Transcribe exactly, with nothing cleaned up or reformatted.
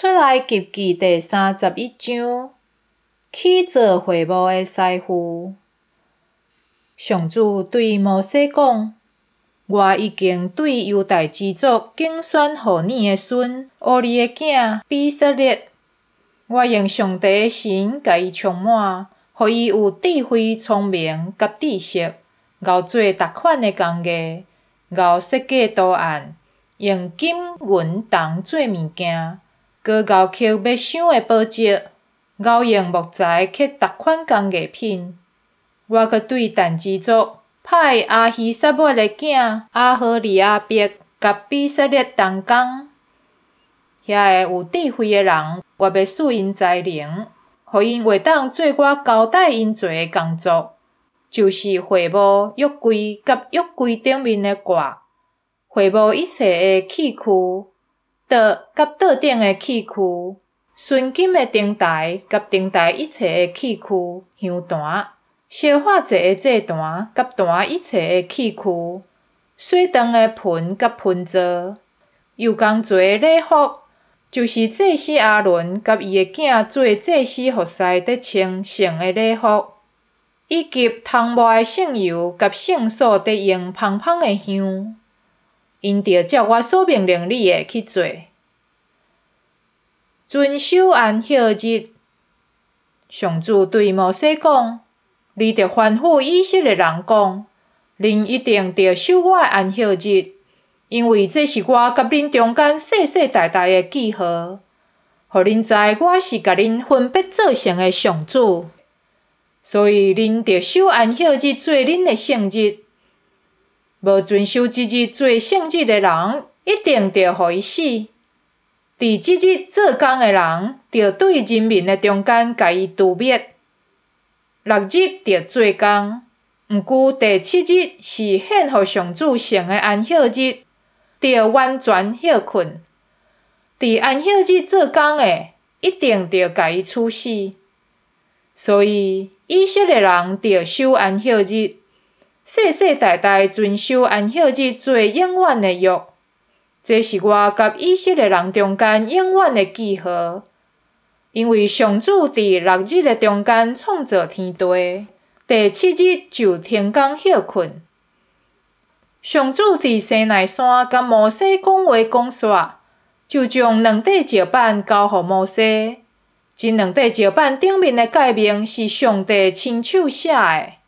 出来及记第三十一章，去做会幕的师傅。上主对摩西讲：我已经对犹大支族竞选予你的孙乌利的囝比色列。我用上帝的神甲伊充满，予伊有智慧、聪明甲知识，熬做逐款的工艺，熬设计图案，用金银铜做物件，搁熬刻要想的宝石，熬用木材刻逐款工艺品。我阁对但支族派阿希撒抹的囝阿何利亚伯甲比色列同工。遐个有智慧的人，我要赐因才能，予因会当做我交代因做的工作，就是会幕、约柜甲约柜顶面的挂，会幕一切的器具，桌甲桌顶的器具，纯金的灯台甲灯台一切的器具，香坛、烧化祭的祭坛甲坛一切的器具，洗肠的盆甲盆座，又共做的礼服。就是祭司阿伦甲伊的囝做祭司服侍得穿圣的礼服，以及通抹的圣油甲圣所得用芳芳的香，因着照我所命令你的去做。遵守安息日，上主对摩西讲：你着吩咐以色列人讲，恁一定着守我的安息日。因为这是我甲恁中间世世代代的记号，互恁知我是甲恁分别做成的上主。所以恁着守安息日做恁的圣日，无遵守即日做圣日的人，一定着互伊死。伫即日做工的人，着对人民的中间甲伊除灭。六日着做工，毋过第七日是献互上主圣的安息日。着完全歇困，伫安息日做工的，一定着甲伊处死。所以以色列人着守安息日，世世代代遵守安息日做永远的约。这是我甲以色列人中间永远的记号。因为上主伫六日的中间创造天地，第七日就停工歇困。上主伫西奈山甲摩西讲话讲煞，就将两块石板交予摩西。这两块石板顶面的界面是上帝亲手写的。